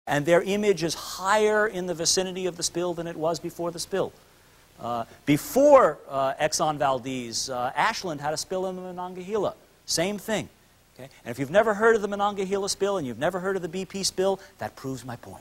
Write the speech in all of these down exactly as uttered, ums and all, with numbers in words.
and their image is higher in the vicinity of the spill than it was before the spill. Uh, before uh, Exxon Valdez, uh, Ashland had a spill in the Monongahela. Same thing. Okay? And if you've never heard of the Monongahela spill and you've never heard of the B P spill, that proves my point.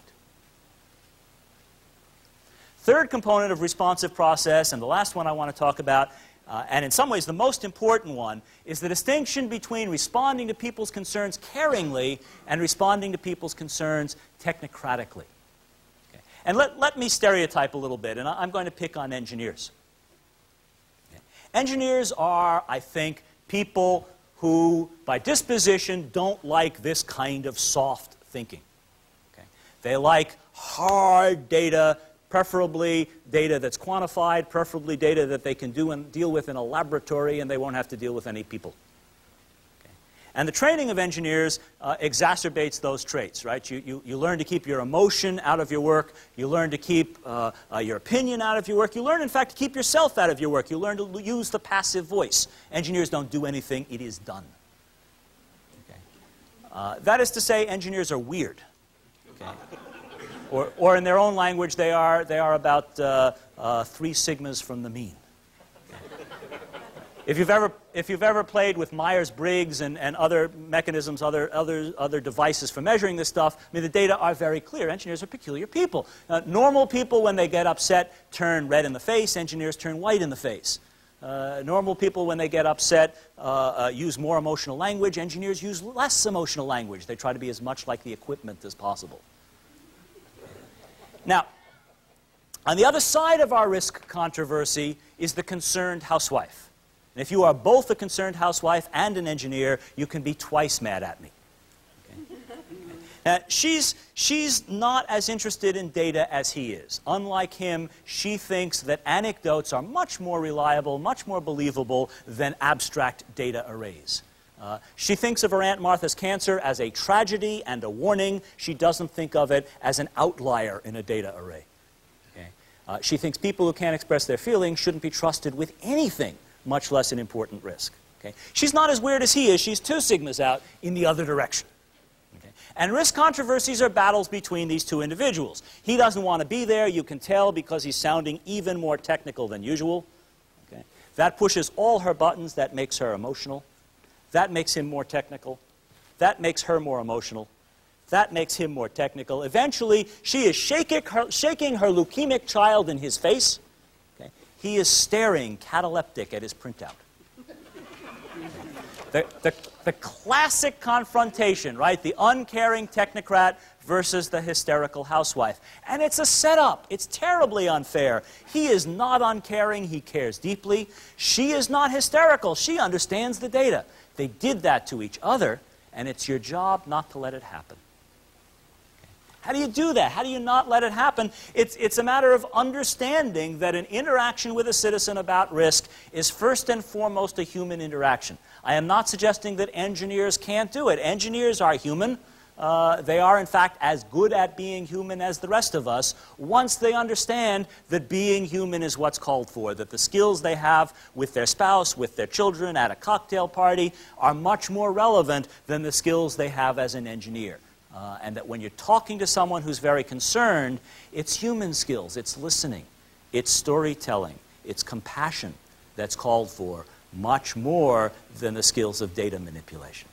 Third component of responsive process, and the last one I want to talk about, uh, and in some ways the most important one, is the distinction between responding to people's concerns caringly and responding to people's concerns technocratically. Okay. And let, let me stereotype a little bit, and I'm going to pick on engineers. Okay. Engineers are, I think, people who, by disposition, don't like this kind of soft thinking. Okay. They like hard data, preferably data that's quantified, preferably data that they can do and deal with in a laboratory and they won't have to deal with any people. Okay. And the training of engineers uh, exacerbates those traits, right? You, you, you learn to keep your emotion out of your work. You learn to keep uh, uh, your opinion out of your work. You learn, in fact, to keep yourself out of your work. You learn to use the passive voice. Engineers don't do anything. It is done. Okay. Uh, that is to say, engineers are weird. Okay. Or, or in their own language, they are, they are about uh, uh, three sigmas from the mean. If you've ever, if you've ever played with Myers-Briggs and, and other mechanisms, other, other, other devices for measuring this stuff, I mean, the data are very clear. Engineers are peculiar people. Uh, normal people, when they get upset, turn red in the face. Engineers turn white in the face. Uh, normal people, when they get upset, uh, uh, use more emotional language. Engineers use less emotional language. They try to be as much like the equipment as possible. Now, on the other side of our risk controversy is the concerned housewife. And if you are both a concerned housewife and an engineer, you can be twice mad at me. Okay? Now, she's, she's not as interested in data as he is. Unlike him, she thinks that anecdotes are much more reliable, much more believable than abstract data arrays. Uh, she thinks of her Aunt Martha's cancer as a tragedy and a warning. She doesn't think of it as an outlier in a data array. Okay? Uh, she thinks people who can't express their feelings shouldn't be trusted with anything, much less an important risk. Okay? She's not as weird as he is. She's two sigmas out in the other direction. Okay? And risk controversies are battles between these two individuals. He doesn't want to be there. You can tell because he's sounding even more technical than usual. Okay? That pushes all her buttons. That makes her emotional. That makes him more technical. That makes her more emotional. That makes him more technical. Eventually, she is shaking her, shaking her leukemic child in his face. Okay? He is staring cataleptic at his printout. The, the, the classic confrontation, right? The uncaring technocrat versus the hysterical housewife. And it's a setup. It's terribly unfair. He is not uncaring. He cares deeply. She is not hysterical. She understands the data. They did that to each other, and it's your job not to let it happen. Okay. How do you do that? How do you not let it happen? It's, it's a matter of understanding that an interaction with a citizen about risk is first and foremost a human interaction. I am not suggesting that engineers can't do it. Engineers are human. Uh, they are, in fact, as good at being human as the rest of us once they understand that being human is what's called for, that the skills they have with their spouse, with their children, at a cocktail party are much more relevant than the skills they have as an engineer. Uh, and that when you're talking to someone who's very concerned, it's human skills, it's listening, it's storytelling, it's compassion that's called for much more than the skills of data manipulation.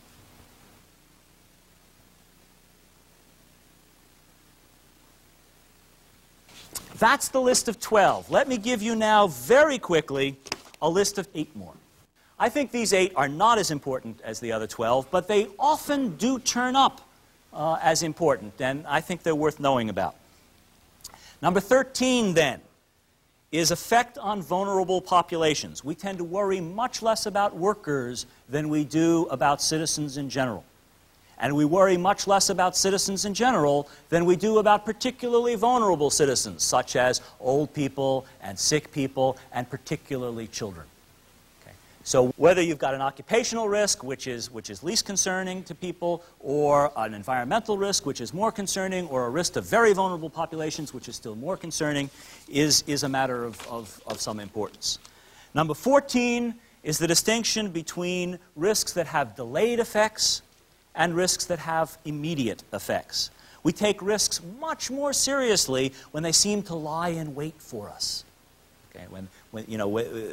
That's the list of twelve. Let me give you now, very quickly, a list of eight more. I think these eight are not as important as the other twelve, but they often do turn up uh, as important, and I think they're worth knowing about. Number thirteen, then, is effect on vulnerable populations. We tend to worry much less about workers than we do about citizens in general. And we worry much less about citizens in general than we do about particularly vulnerable citizens, such as old people and sick people, and particularly children. Okay. So whether you've got an occupational risk, which is, which is least concerning to people, or an environmental risk, which is more concerning, or a risk to very vulnerable populations, which is still more concerning, is, is a matter of, of, of some importance. Number fourteen is the distinction between risks that have delayed effects and risks that have immediate effects. We take risks much more seriously when they seem to lie in wait for us. Okay, when, when, you know,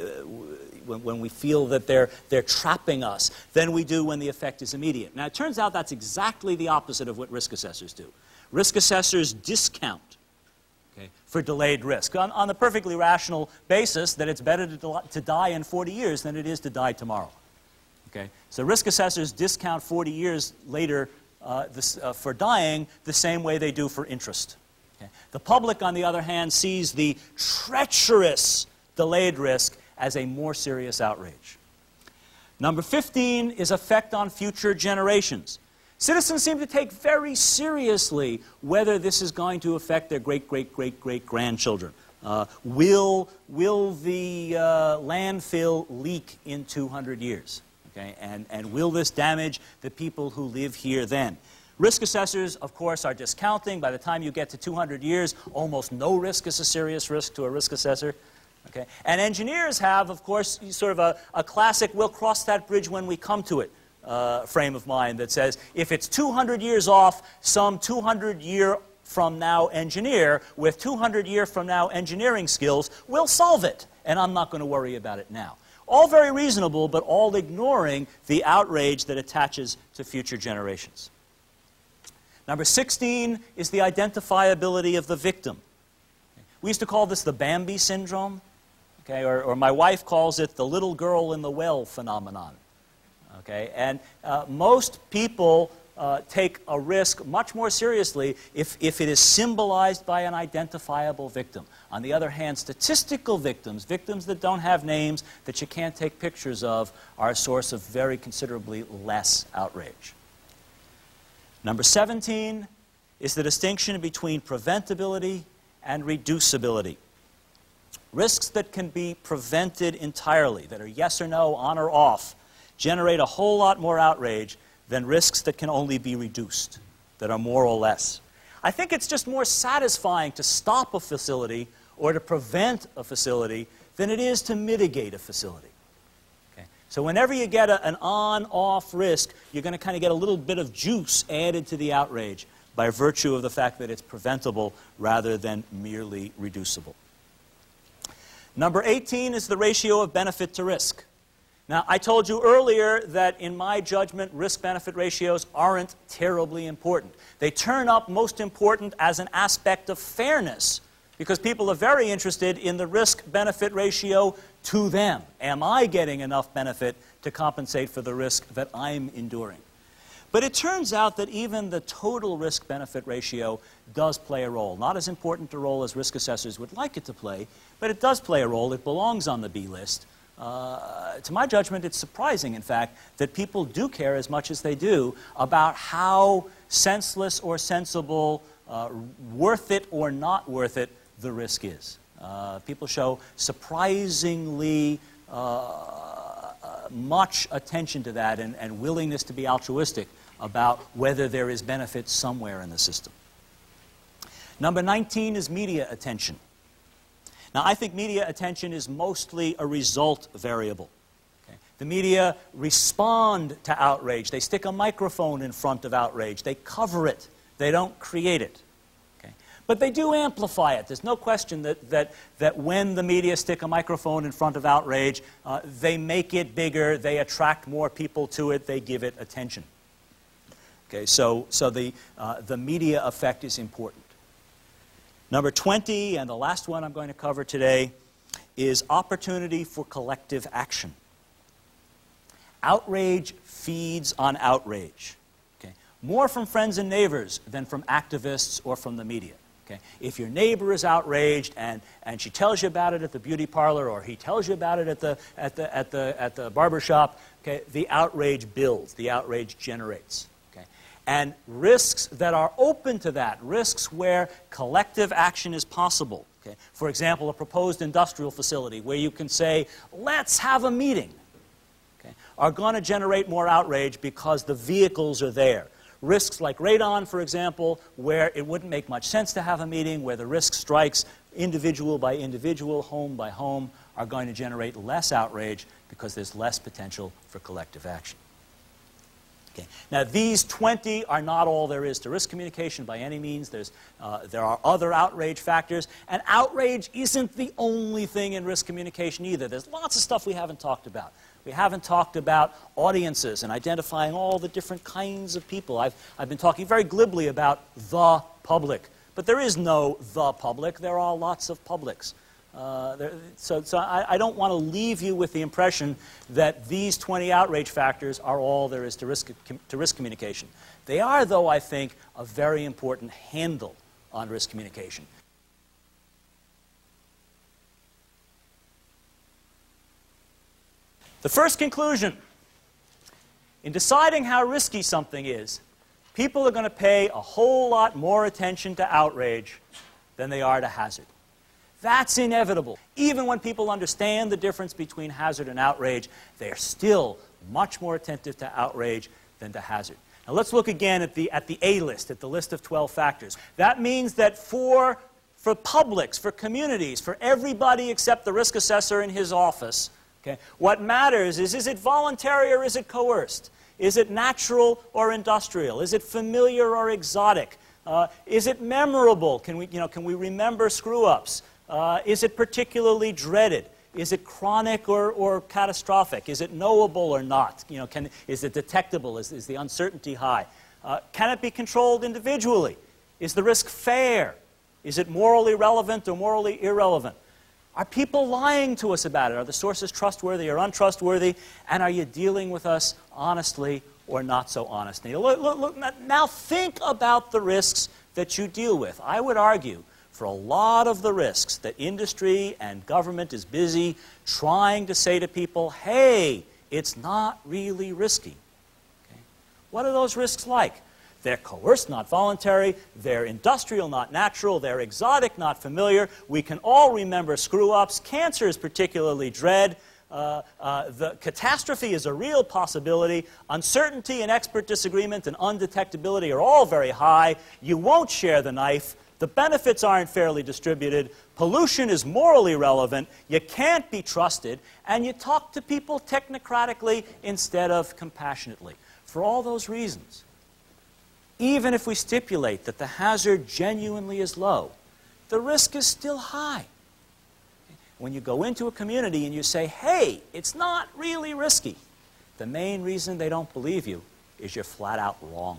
when, when we feel that they're, they're trapping us than we do when the effect is immediate. Now, it turns out that's exactly the opposite of what risk assessors do. Risk assessors discount, okay, for delayed risk on, on the perfectly rational basis that it's better to, to die in forty years than it is to die tomorrow. Okay? So risk assessors discount forty years later uh, this, uh, for dying the same way they do for interest. Okay? The public, on the other hand, sees the treacherous delayed risk as a more serious outrage. Number fifteen is effect on future generations. Citizens seem to take very seriously whether this is going to affect their great-great-great-great-grandchildren. Uh, will, will the uh, landfill leak in two hundred years? Okay? And, and will this damage the people who live here then? Risk assessors, of course, are discounting. By the time you get to two hundred years, almost no risk is a serious risk to a risk assessor. Okay? And engineers have, of course, sort of a, a classic, we'll cross that bridge when we come to it uh, frame of mind that says, if it's two hundred years off, some two hundred year from now engineer with two hundred year from now engineering skills will solve it, and I'm not going to worry about it now. All very reasonable, but all ignoring the outrage that attaches to future generations. Number sixteen is the identifiability of the victim. We used to call this the Bambi syndrome, okay, or, or my wife calls it the little girl in the well phenomenon. Okay, and uh, most people uh, take a risk much more seriously if, if it is symbolized by an identifiable victim. On the other hand, statistical victims, victims that don't have names, that you can't take pictures of, are a source of very considerably less outrage. Number seventeen is the distinction between preventability and reducibility. Risks that can be prevented entirely, that are yes or no, on or off, generate a whole lot more outrage than risks that can only be reduced, that are more or less. I think it's just more satisfying to stop a facility or to prevent a facility than it is to mitigate a facility. Okay? So whenever you get a, an on-off risk, you're going to kind of get a little bit of juice added to the outrage by virtue of the fact that it's preventable rather than merely reducible. Number eighteen is the ratio of benefit to risk. Now, I told you earlier that in my judgment, risk-benefit ratios aren't terribly important. They turn up most important as an aspect of fairness, because people are very interested in the risk-benefit ratio to them. Am I getting enough benefit to compensate for the risk that I'm enduring? But it turns out that even the total risk-benefit ratio does play a role. Not as important a role as risk assessors would like it to play, but it does play a role. It belongs on the B list. Uh, to my judgment, it's surprising, in fact, that people do care as much as they do about how senseless or sensible, uh, worth it or not worth it, the risk is. Uh, people show surprisingly uh, much attention to that and, and willingness to be altruistic about whether there is benefit somewhere in the system. Number nineteen is media attention. Now, I think media attention is mostly a result variable. Okay? The media respond to outrage. They stick a microphone in front of outrage. They cover it. They don't create it. Okay? But they do amplify it. There's no question that, that, that when the media stick a microphone in front of outrage, uh, they make it bigger. They attract more people to it. They give it attention. Okay? So, so the, uh, the media effect is important. Number twenty, and the last one I'm going to cover today, is opportunity for collective action. Outrage feeds on outrage. Okay? More from friends and neighbors than from activists or from the media. Okay? If your neighbor is outraged and, and she tells you about it at the beauty parlor or he tells you about it at the, at the, at the, at the barber shop, okay, the outrage builds, the outrage generates. And risks that are open to that, risks where collective action is possible. Okay? For example, a proposed industrial facility where you can say, let's have a meeting, okay, are going to generate more outrage because the vehicles are there. Risks like radon, for example, where it wouldn't make much sense to have a meeting, where the risk strikes individual by individual, home by home, are going to generate less outrage because there's less potential for collective action. Okay. Now, these twenty are not all there is to risk communication by any means. There's, uh, there are other outrage factors, and outrage isn't the only thing in risk communication either. There's lots of stuff we haven't talked about. We haven't talked about audiences and identifying all the different kinds of people. I've, I've been talking very glibly about the public, but there is no the public. There are lots of publics. Uh, there, so so I, I don't want to leave you with the impression that these twenty outrage factors are all there is to risk, to risk communication. They are, though, I think, a very important handle on risk communication. The first conclusion, in deciding how risky something is, people are going to pay a whole lot more attention to outrage than they are to hazard. That's inevitable. Even when people understand the difference between hazard and outrage, they are still much more attentive to outrage than to hazard. Now let's look again at the, at the A list, at the list of twelve factors. That means that for, for publics, for communities, for everybody except the risk assessor in his office, okay, what matters is, is it voluntary or is it coerced? Is it natural or industrial? Is it familiar or exotic? Uh, is it memorable? Can we, you know, can we remember screw-ups? Uh, is it particularly dreaded? Is it chronic or, or catastrophic? Is it knowable or not? You know, can, is it detectable? Is, is the uncertainty high? Uh, can it be controlled individually? Is the risk fair? Is it morally relevant or morally irrelevant? Are people lying to us about it? Are the sources trustworthy or untrustworthy? And are you dealing with us honestly or not so honestly? Look, look, look, now think about the risks that you deal with. I would argue for a lot of the risks that industry and government is busy trying to say to people, hey, it's not really risky. Okay? What are those risks like? They're coerced, not voluntary. They're industrial, not natural. They're exotic, not familiar. We can all remember screw-ups. Cancer is particularly dread. Uh, uh, the catastrophe is a real possibility. Uncertainty and expert disagreement and undetectability are all very high. You won't share the knife. The benefits aren't fairly distributed. Pollution is morally relevant. You can't be trusted. And you talk to people technocratically instead of compassionately. For all those reasons, even if we stipulate that the hazard genuinely is low, the risk is still high. When you go into a community and you say, hey, it's not really risky, the main reason they don't believe you is you're flat out wrong.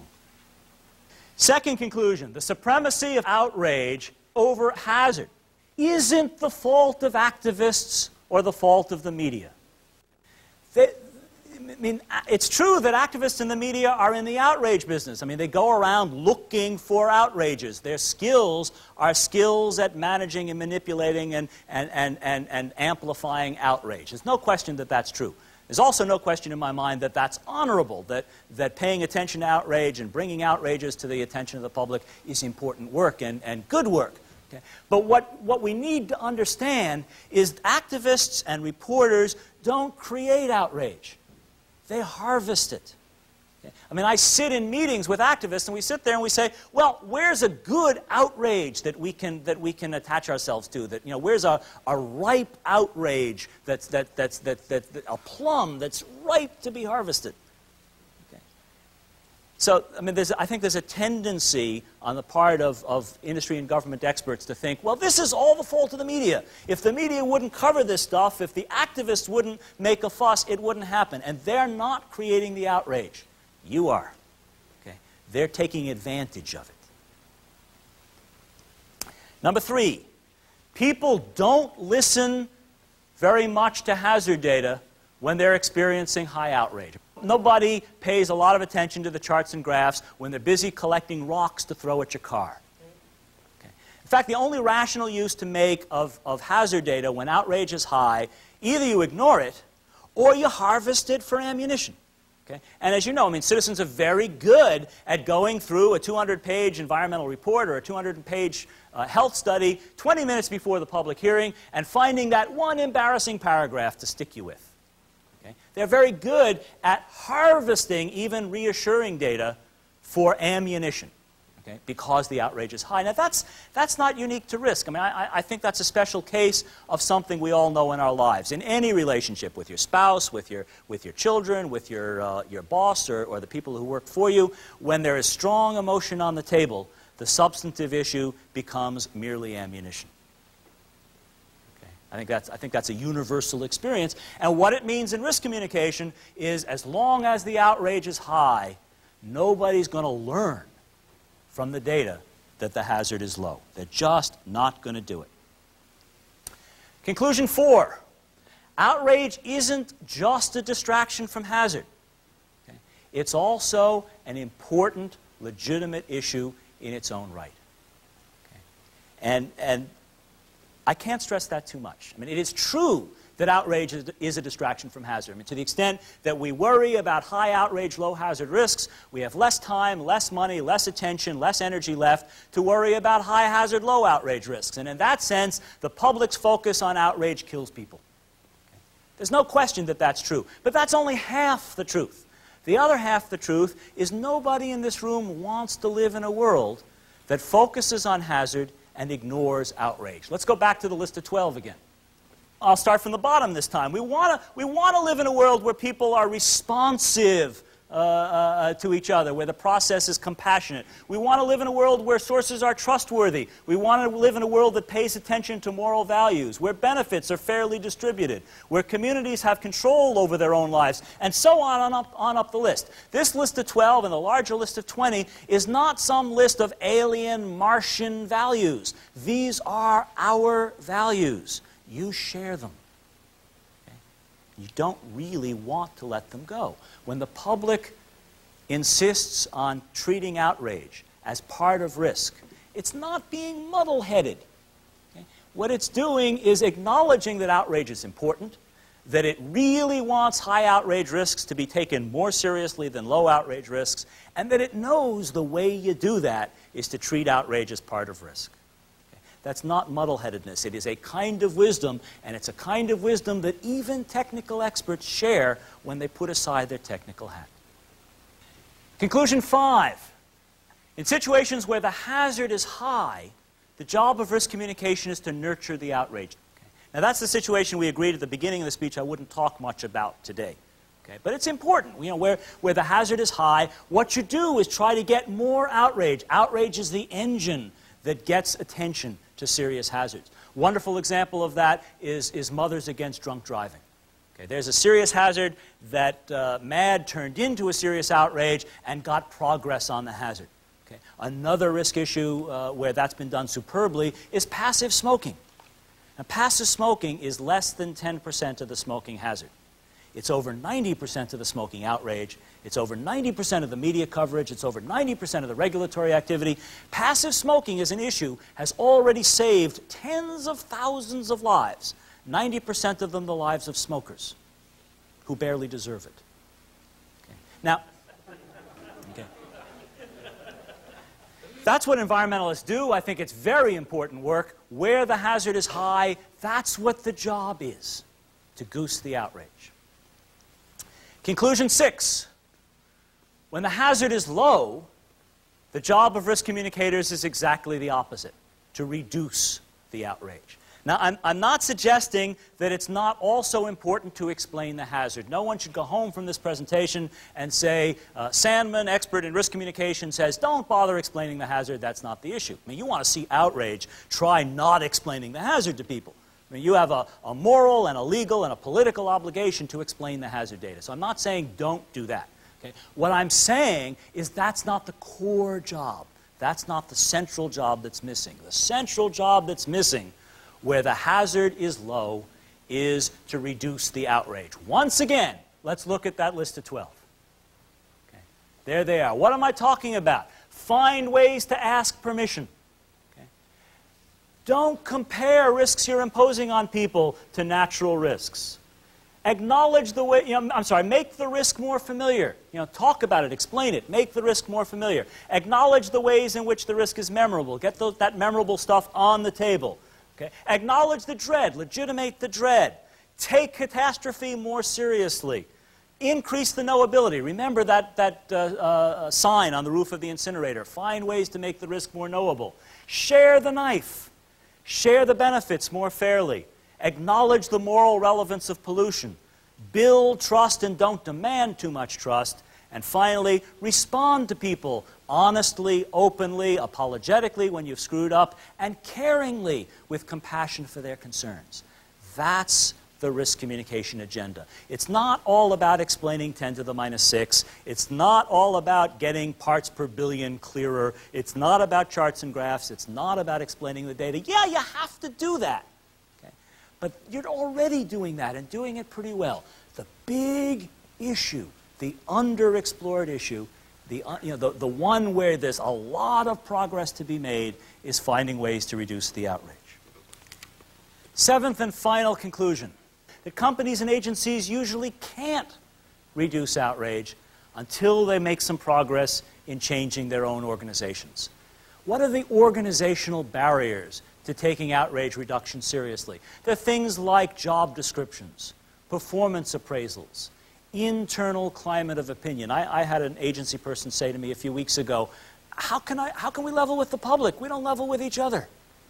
Second conclusion, the supremacy of outrage over hazard isn't the fault of activists or the fault of the media. They, I mean, it's true that activists in the media are in the outrage business. I mean, they go around looking for outrages. Their skills are skills at managing and manipulating and, and, and, and, and amplifying outrage. There's no question that that's true. There's also no question in my mind that that's honorable, that, that paying attention to outrage and bringing outrages to the attention of the public is important work and, and good work. Okay? But what, what we need to understand is activists and reporters don't create outrage. They harvest it. Okay? I mean, I sit in meetings with activists, and we sit there and we say, well, where's a good outrage that we can, that we can attach ourselves to? That, you know, where's a, a ripe outrage that's, that, that's, that, that, that, a plum that's ripe to be harvested? Okay. So, I mean, there's, I think there's a tendency on the part of, of industry and government experts to think, well, this is all the fault of the media. If the media wouldn't cover this stuff, if the activists wouldn't make a fuss, it wouldn't happen. And they're not creating the outrage. You are. Okay? They're taking advantage of it. Number three, people don't listen very much to hazard data when they're experiencing high outrage. Nobody pays a lot of attention to the charts and graphs when they're busy collecting rocks to throw at your car. Okay. In fact, the only rational use to make of, of hazard data when outrage is high, either you ignore it or you harvest it for ammunition. Okay? And as you know, I mean, citizens are very good at going through a two hundred page environmental report or a two hundred page uh, health study twenty minutes before the public hearing and finding that one embarrassing paragraph to stick you with. Okay? They're very good at harvesting even reassuring data for ammunition. okay, because the outrage is high. Now, that's, that's not unique to risk. I mean, I, I think that's a special case of something we all know in our lives. In any relationship with your spouse, with your, with your children, with your, uh, your boss, or, or the people who work for you, when there is strong emotion on the table, the substantive issue becomes merely ammunition. Okay. I think that's, I think that's a universal experience. And what it means in risk communication is as long as the outrage is high, nobody's going to learn from the data that the hazard is low. They're just not going to do it. Conclusion four, outrage isn't just a distraction from hazard. Okay? It's also an important, legitimate issue in its own right. Okay? And, and I can't stress that too much. I mean, it is true that outrage is, is a distraction from hazard. I mean, to the extent that we worry about high outrage, low hazard risks, we have less time, less money, less attention, less energy left to worry about high hazard, low outrage risks. And in that sense, the public's focus on outrage kills people. Okay? There's no question that that's true. But that's only half the truth. The other half the truth is nobody in this room wants to live in a world that focuses on hazard and ignores outrage. Let's go back to the list of twelve again. I'll start from the bottom this time. We want to we want to live in a world where people are responsive uh, uh, to each other, where the process is compassionate. We want to live in a world where sources are trustworthy. We want to live in a world that pays attention to moral values, where benefits are fairly distributed, where communities have control over their own lives, and so on on up, on up the list. This list of twelve and the larger list of twenty is not some list of alien Martian values. These are our values. You share them. Okay? You don't really want to let them go. When the public insists on treating outrage as part of risk, it's not being muddle-headed. Okay? What it's doing is acknowledging that outrage is important, that it really wants high outrage risks to be taken more seriously than low outrage risks, and that it knows the way you do that is to treat outrage as part of risk. That's not muddle-headedness. It is a kind of wisdom, and it's a kind of wisdom that even technical experts share when they put aside their technical hat. Conclusion five. In situations where the hazard is high, the job of risk communication is to nurture the outrage. Okay. Now, that's the situation we agreed at the beginning of the speech I wouldn't talk much about today. Okay. But it's important. You know, where, where the hazard is high, what you do is try to get more outrage. Outrage is the engine that gets attention to serious hazards. Wonderful example of that is, is Mothers Against Drunk Driving. Okay, there's a serious hazard that uh, MAD turned into a serious outrage and got progress on the hazard. Okay. Another risk issue uh, where that's been done superbly is passive smoking. Now, passive smoking is less than ten percent of the smoking hazard. It's over ninety percent of the smoking outrage. It's over ninety percent of the media coverage. It's over ninety percent of the regulatory activity. Passive smoking as an issue has already saved tens of thousands of lives, ninety percent of them the lives of smokers who barely deserve it. Okay. Now, okay. That's what environmentalists do. I think it's very important work. Where the hazard is high, that's what the job is, to goose the outrage. Conclusion six. When the hazard is low, the job of risk communicators is exactly the opposite, to reduce the outrage. Now, I'm, I'm not suggesting that it's not also important to explain the hazard. No one should go home from this presentation and say, uh, Sandman, expert in risk communication, says, don't bother explaining the hazard, that's not the issue. I mean, you want to see outrage, try not explaining the hazard to people. I mean, you have a, a moral and a legal and a political obligation to explain the hazard data. So I'm not saying don't do that. Okay? What I'm saying is that's not the core job. That's not the central job that's missing. The central job that's missing, where the hazard is low, is to reduce the outrage. Once again, let's look at that list of twelve. Okay? There they are. What am I talking about? Find ways to ask permission. Don't compare risks you're imposing on people to natural risks. Acknowledge the way, you know, I'm sorry, make the risk more familiar. You know, talk about it, explain it, make the risk more familiar. Acknowledge the ways in which the risk is memorable. Get the, that memorable stuff on the table. Okay? Acknowledge the dread, legitimate the dread. Take catastrophe more seriously. Increase the knowability. Remember that, that uh, uh, sign on the roof of the incinerator. Find ways to make the risk more knowable. Share the knife. Share the benefits more fairly. Acknowledge the moral relevance of pollution. Build trust and don't demand too much trust. And finally, respond to people honestly, openly, apologetically when you've screwed up, and caringly with compassion for their concerns. That's the risk communication agenda. It's not all about explaining ten to the minus six. It's not all about getting parts per billion clearer. It's not about charts and graphs. It's not about explaining the data. Yeah, you have to do that. Okay? But you're already doing that and doing it pretty well. The big issue, the underexplored issue, the, you know, the, the one where there's a lot of progress to be made is finding ways to reduce the outrage. Seventh and final conclusion. That companies and agencies usually can't reduce outrage until they make some progress in changing their own organizations. What are the organizational barriers to taking outrage reduction seriously? There are things like job descriptions, performance appraisals, internal climate of opinion. I, I had an agency person say to me a few weeks ago, how can, I, how can we level with the public? We don't level with each other.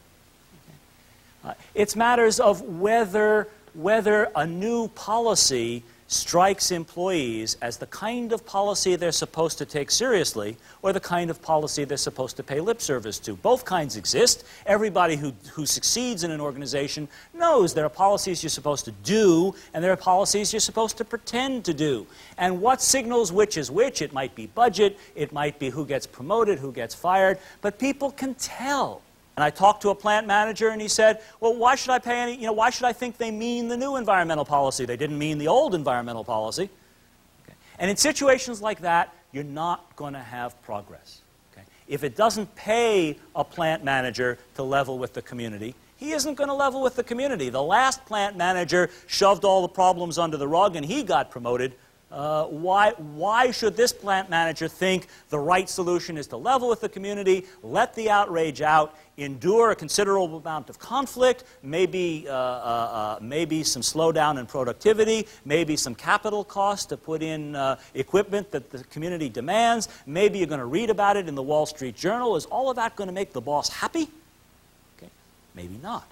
Uh, it's matters of whether whether a new policy strikes employees as the kind of policy they're supposed to take seriously or the kind of policy they're supposed to pay lip service to. Both kinds exist. Everybody who, who succeeds in an organization knows there are policies you're supposed to do and there are policies you're supposed to pretend to do. And what signals which is which? It might be budget, it might be who gets promoted, who gets fired, but people can tell. And I talked to a plant manager and he said, well, why should I pay any, you know, why should I think they mean the new environmental policy? They didn't mean the old environmental policy. Okay. And in situations like that, you're not going to have progress. Okay. If it doesn't pay a plant manager to level with the community, he isn't going to level with the community. The last plant manager shoved all the problems under the rug and he got promoted. Uh, why, why should this plant manager think the right solution is to level with the community, let the outrage out, endure a considerable amount of conflict, maybe, uh, uh, uh, maybe some slowdown in productivity, maybe some capital cost to put in uh, equipment that the community demands, maybe you're going to read about it in the Wall Street Journal. Is all of that going to make the boss happy? Okay. Maybe not.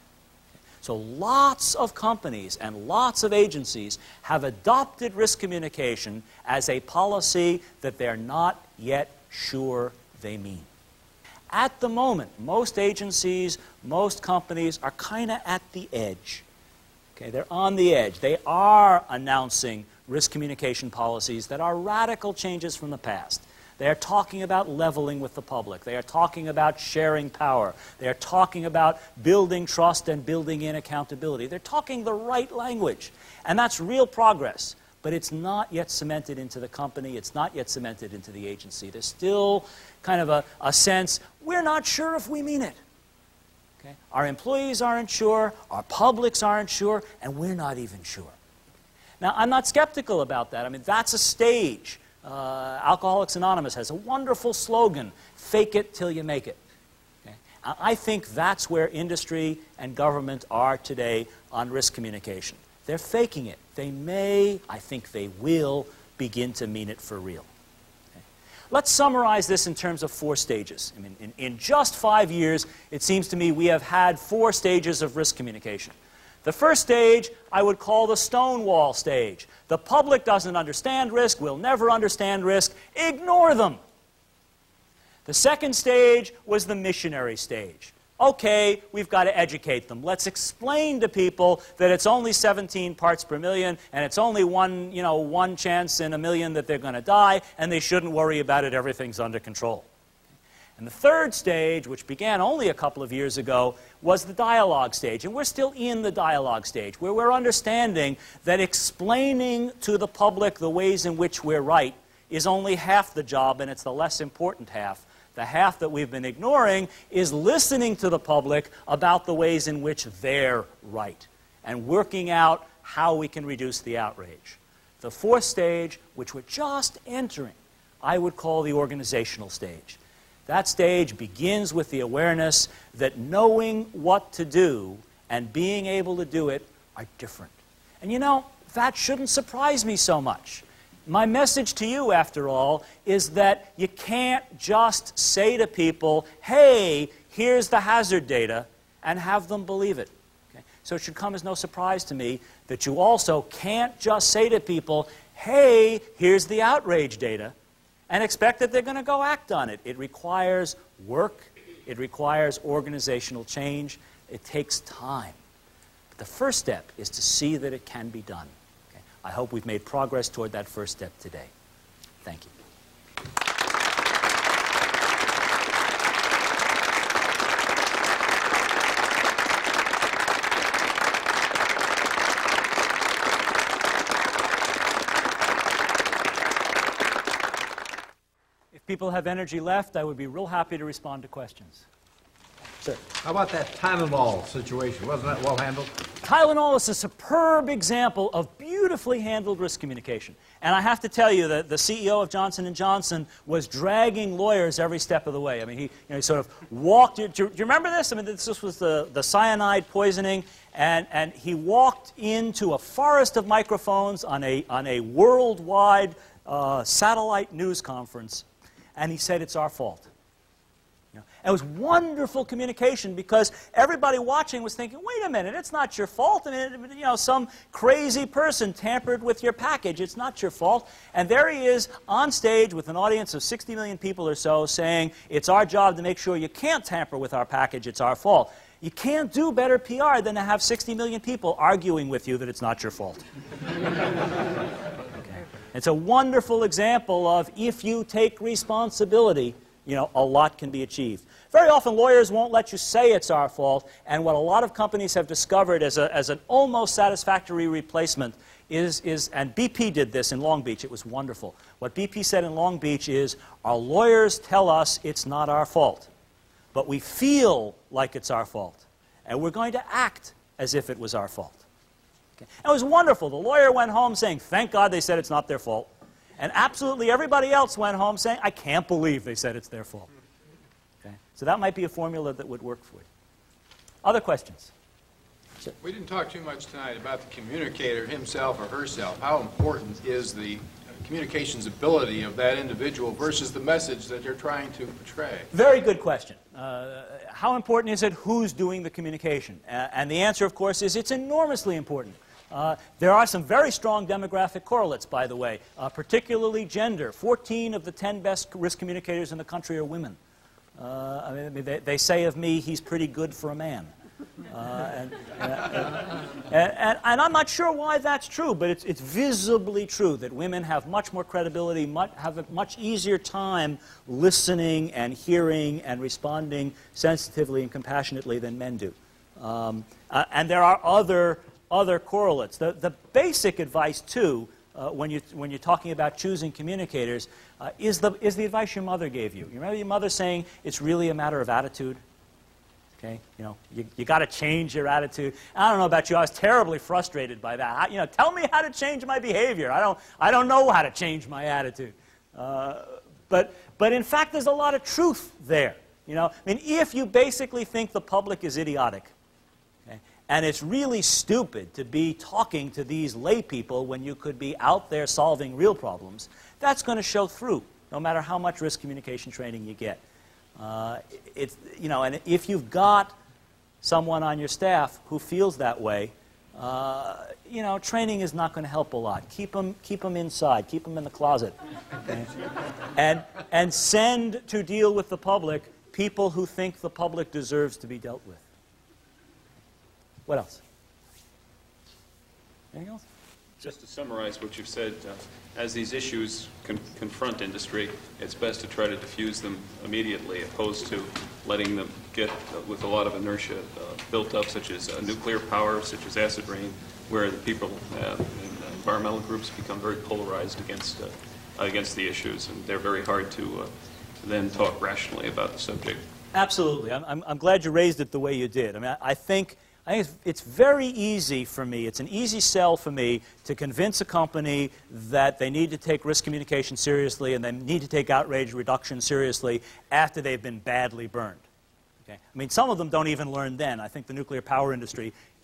So lots of companies and lots of agencies have adopted risk communication as a policy that they're not yet sure they mean. At the moment, most agencies, most companies are kind of at the edge. Okay, they're on the edge. They are announcing risk communication policies that are radical changes from the past. They are talking about leveling with the public. They are talking about sharing power. They are talking about building trust and building in accountability. They're talking the right language. And that's real progress. But it's not yet cemented into the company. It's not yet cemented into the agency. There's still kind of a, a sense, we're not sure if we mean it. Okay? Our employees aren't sure, our publics aren't sure, and we're not even sure. Now, I'm not skeptical about that. I mean, that's a stage. Uh, Alcoholics Anonymous has a wonderful slogan, fake it till you make it. Okay? I think that's where industry and government are today on risk communication. They're faking it. They may, I think they will, begin to mean it for real. Okay? Let's summarize this in terms of four stages. I mean, in, in just five years, it seems to me we have had four stages of risk communication. The first stage I would call the Stonewall stage. The public doesn't understand risk, will never understand risk, ignore them. The second stage was the missionary stage. Okay, we've got to educate them. Let's explain to people that it's only seventeen parts per million and it's only one, you know, one chance in a million that they're going to die and they shouldn't worry about it, everything's under control. And the third stage, which began only a couple of years ago, was the dialogue stage. And we're still in the dialogue stage, where we're understanding that explaining to the public the ways in which we're right is only half the job, and it's the less important half. The half that we've been ignoring is listening to the public about the ways in which they're right, and working out how we can reduce the outrage. The fourth stage, which we're just entering, I would call the organizational stage. That stage begins with the awareness that knowing what to do and being able to do it are different. And you know, that shouldn't surprise me so much. My message to you, after all, is that you can't just say to people, hey, here's the hazard data, and have them believe it. Okay? So it should come as no surprise to me that you also can't just say to people, hey, here's the outrage data, and expect that they're going to go act on it. It requires work. It requires organizational change. It takes time. But the first step is to see that it can be done. Okay? I hope we've made progress toward that first step today. Thank you. People have energy left, I would be real happy to respond to questions. Sir. How about that Tylenol situation? Wasn't that well handled? Tylenol is a superb example of beautifully handled risk communication. And I have to tell you that the C E O of Johnson and Johnson was dragging lawyers every step of the way. I mean, he, you know, he sort of walked. Do you, do you remember this? I mean, this, this was the, the cyanide poisoning. And, and he walked into a forest of microphones on a, on a worldwide uh, satellite news conference. And he said, it's our fault. You know, and it was wonderful communication because everybody watching was thinking, wait a minute, it's not your fault. I mean, you know, some crazy person tampered with your package. It's not your fault. And there he is on stage with an audience of sixty million people or so saying, it's our job to make sure you can't tamper with our package. It's our fault. You can't do better P R than to have sixty million people arguing with you that it's not your fault. It's a wonderful example of if you take responsibility, you know, a lot can be achieved. Very often lawyers won't let you say it's our fault, and what a lot of companies have discovered as, a, as an almost satisfactory replacement is, is, and B P did this in Long Beach, it was wonderful. What B P said in Long Beach is, our lawyers tell us it's not our fault, but we feel like it's our fault, and we're going to act as if it was our fault. It was wonderful. The lawyer went home saying, thank God they said it's not their fault. And absolutely everybody else went home saying, I can't believe they said it's their fault. Okay? So that might be a formula that would work for you. Other questions? Sure. We didn't talk too much tonight about the communicator himself or herself. How important is the communications ability of that individual versus the message that they're trying to portray? Very good question. Uh, how important is it? Who's doing the communication? Uh, and the answer, of course, is it's enormously important. Uh, there are some very strong demographic correlates, by the way, uh, particularly gender. fourteen of the ten best risk communicators in the country are women. Uh, I mean, they, they say of me, he's pretty good for a man. Uh, and, and, and, and, and I'm not sure why that's true, but it's, it's visibly true that women have much more credibility, much, have a much easier time listening and hearing and responding sensitively and compassionately than men do. Um, uh, and there are other other correlates. The, the basic advice, too, uh, when, you, when you're talking about choosing communicators, uh, is, the, is the advice your mother gave you. You remember your mother saying it's really a matter of attitude? Okay, you know, you, you got to change your attitude. I don't know about you, I was terribly frustrated by that. I, you know, tell me how to change my behavior. I don't, I don't know how to change my attitude. Uh, but, but in fact, there's a lot of truth there. You know, I mean, if you basically think the public is idiotic, and it's really stupid to be talking to these lay people when you could be out there solving real problems, that's going to show through, no matter how much risk communication training you get. Uh, it's, you know, and if you've got someone on your staff who feels that way, uh, you know, training is not going to help a lot. Keep them, keep them inside. Keep them in the closet. Okay? and, and send to deal with the public people who think the public deserves to be dealt with. What else? Anything else? Just to summarize what you've said, uh, as these issues con confront industry, it's best to try to diffuse them immediately, opposed to letting them get uh, with a lot of inertia uh, built up, such as uh, nuclear power, such as acid rain, where the people uh, and environmental groups become very polarized against uh, against the issues, and they're very hard to uh, then talk rationally about the subject. Absolutely. I'm, I'm, I'm glad you raised it the way you did. I mean, I, I think. I think it's, it's very easy for me, it's an easy sell for me to convince a company that they need to take risk communication seriously and they need to take outrage reduction seriously after they've been badly burned. Okay? I mean, some of them don't even learn then. I think the nuclear power industry, you know,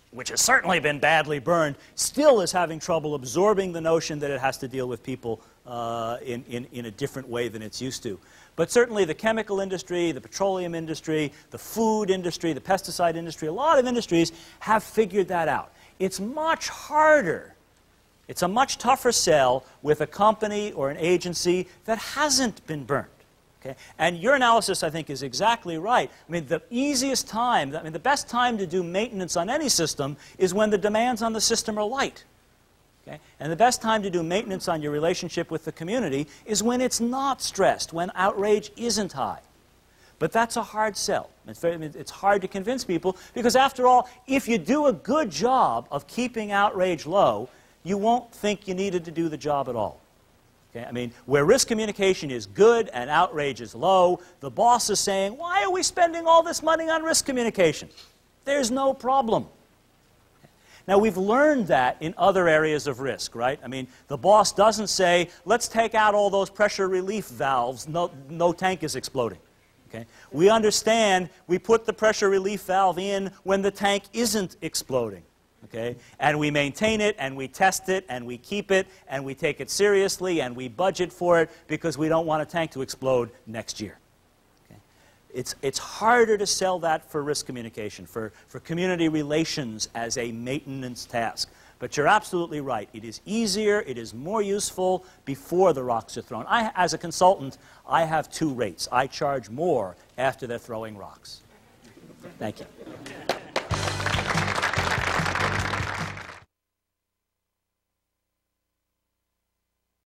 which has certainly been badly burned, still is having trouble absorbing the notion that it has to deal with people uh, in, in, in a different way than it's used to. But certainly the chemical industry, the petroleum industry, the food industry, the pesticide industry, a lot of industries have figured that out. It's much harder. It's a much tougher sell with a company or an agency that hasn't been burned. Okay? And your analysis, I think, is exactly right. I mean, the easiest time, I mean, the best time to do maintenance on any system is when the demands on the system are light. Okay? And the best time to do maintenance on your relationship with the community is when it's not stressed, when outrage isn't high. But that's a hard sell. It's, very, it's hard to convince people because, after all, if you do a good job of keeping outrage low, you won't think you needed to do the job at all. Okay? I mean, where risk communication is good and outrage is low, the boss is saying, why are we spending all this money on risk communication? There's no problem. Now, we've learned that in other areas of risk, right? I mean, the boss doesn't say, let's take out all those pressure relief valves, no, no tank is exploding. Okay? We understand we put the pressure relief valve in when the tank isn't exploding. Okay? And we maintain it, and we test it, and we keep it, and we take it seriously, and we budget for it because we don't want a tank to explode next year. Okay? It's, it's harder to sell that for risk communication, for, for community relations as a maintenance task. But you're absolutely right. It is easier, it is more useful before the rocks are thrown. I, as a consultant, I have two rates. I charge more after they're throwing rocks. Thank you.